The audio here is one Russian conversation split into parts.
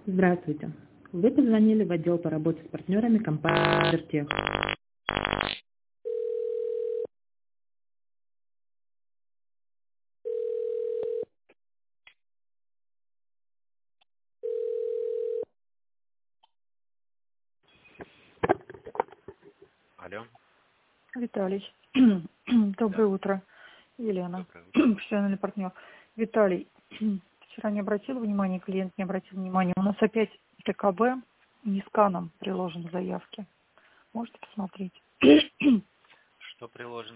Здравствуйте. Вы позвонили в отдел по работе с партнерами компании «Вертех». Алло. Виталий, доброе Да, утро. Елена, доброе утро. профессиональный партнер. Виталий, вчера не обратил внимания, клиент не обратил внимания. У нас опять ТКБ не сканом приложен в заявке. Можете посмотреть? Что приложен?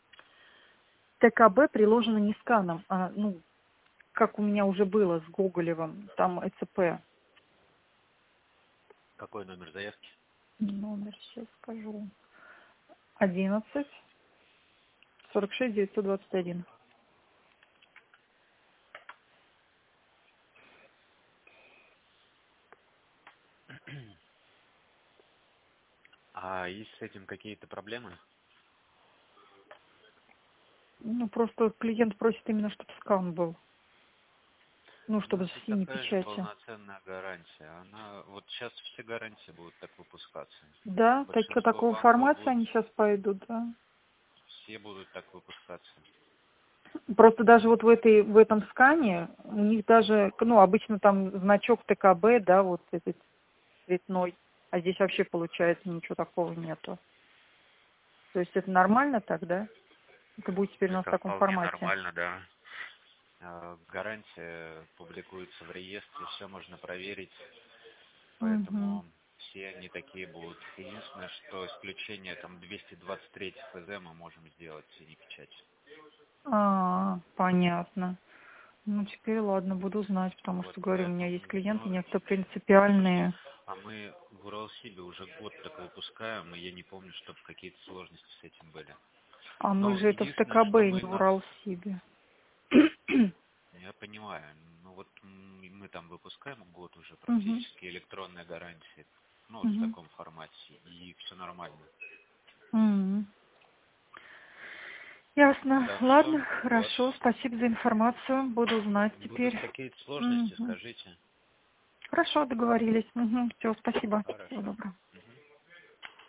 ТКБ приложено не сканом, а, как у меня уже было с Гоголевым, там ЭЦП. Какой номер заявки? Номер сейчас скажу. 11 46 921. А есть с этим какие-то проблемы? Просто клиент просит именно, чтобы скан был. У Чтобы нас с есть синей такая же печати. полноценная гарантия. Вот сейчас все гарантии будут так выпускаться. Да, Большинство такого банков формата будут, они сейчас пойдут, да. все будут так выпускаться. Просто даже вот в этом скане у них даже, обычно там значок ТКБ, да, вот этот цветной, а здесь вообще получается ничего такого нету. То есть это нормально так, да? Это будет теперь у нас в Это таком вполне формате. нормально, да. Гарантия публикуется в реестре, все можно проверить, Угу. поэтому все они такие будут. Единственное, что исключение там 223 ФЗ мы можем сделать синей печать. Понятно. Теперь ладно, буду знать, потому Вот что, говорю, у меня поэтому, есть клиенты, ну, некоторые принципиальные. а мы в Уралсибе уже год так выпускаем, и я не помню, чтобы какие-то сложности с этим были. А мы Но же это в единственное, ТКБ, что не мы в нас, Уралсибе. я понимаю, ну вот мы там выпускаем год уже Угу. практически электронной гарантии, ну вот в Угу. таком формате, и все нормально. Угу. Ясно. Так что Ладно, у вас хорошо. Спасибо за информацию. Буду знать будут теперь. какие-то сложности, Мгм. скажите. Хорошо, договорились. Все, спасибо. Всего Хорошо. доброго.